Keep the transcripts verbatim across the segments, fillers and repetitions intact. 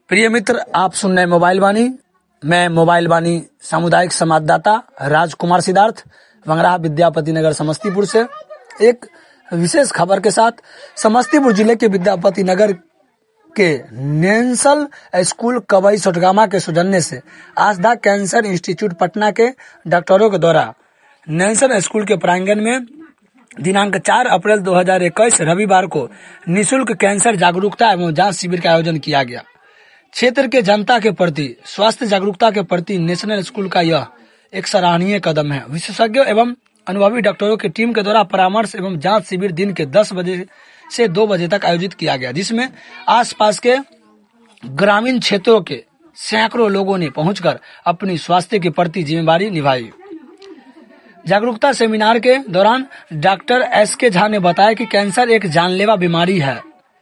प्रिय मित्र, आप सुन रहे मोबाइल वाणी। मैं मोबाइल वाणी सामुदायिक संवाददाता राजकुमार सिद्धार्थ वंगराह विद्यापति नगर समस्तीपुर से एक विशेष खबर के साथ समस्तीपुर जिले के विद्यापति नगर के नेशनल स्कूल कवई सोटगामा के सौजन्य से आस्था कैंसर इंस्टीट्यूट पटना के डॉक्टरों के द्वारा नेशनल स्कूल के प्रांगण में दिनांक चार अप्रैल दो हज़ार इक्कीस रविवार को निःशुल्क कैंसर जागरूकता एवं जांच शिविर का आयोजन किया गया। क्षेत्र के जनता के प्रति स्वास्थ्य जागरूकता के प्रति नेशनल स्कूल का यह एक सराहनीय कदम है। विशेषज्ञ एवं अनुभवी डॉक्टरों की टीम के द्वारा परामर्श एवं जांच शिविर दिन के दस बजे से दो बजे तक आयोजित किया गया, जिसमें आसपास के ग्रामीण क्षेत्रों के सैकड़ों लोगों ने पहुंचकर अपनी स्वास्थ्य के प्रति जिम्मेदारी निभाई। जागरूकता सेमिनार के दौरान डॉक्टर एस के झा ने बताया कि कैंसर एक जानलेवा बीमारी है,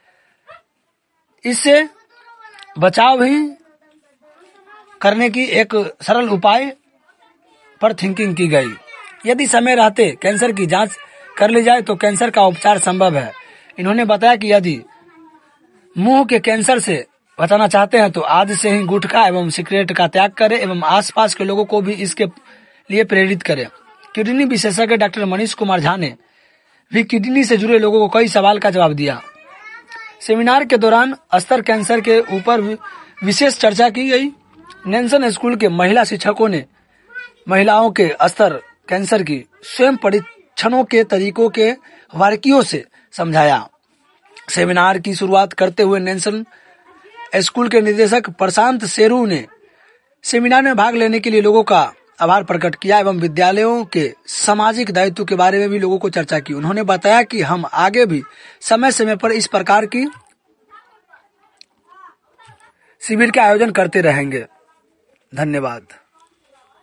इससे बचाव भी करने की एक सरल उपाय पर थिंकिंग की गई। यदि समय रहते कैंसर की जांच कर ली जाए तो कैंसर का उपचार संभव है। इन्होंने बताया कि यदि मुंह के कैंसर से बचाना चाहते हैं तो आज से ही गुटखा एवं सिगरेट का त्याग करें एवं आसपास के लोगों को भी इसके लिए प्रेरित करें। किडनी विशेषज्ञ डॉक्टर मनीष कुमार झा ने भी किडनी से जुड़े लोगों को कई सवाल का जवाब दिया। सेमिनार के दौरान स्तर कैंसर के ऊपर विशेष चर्चा की गई। नेशनल स्कूल के महिला शिक्षकों ने महिलाओं के स्तर कैंसर की स्वयं परीक्षणों के तरीकों के बारीकियों से समझाया। सेमिनार की शुरुआत करते हुए नेशनल स्कूल के निदेशक प्रशांत शेरू ने सेमिनार में भाग लेने के लिए लोगों का आभार प्रकट किया एवं विद्यालयों के सामाजिक दायित्व के बारे में भी लोगों को चर्चा की। उन्होंने बताया कि हम आगे भी समय समय पर इस प्रकार की शिविर के आयोजन करते रहेंगे। धन्यवाद।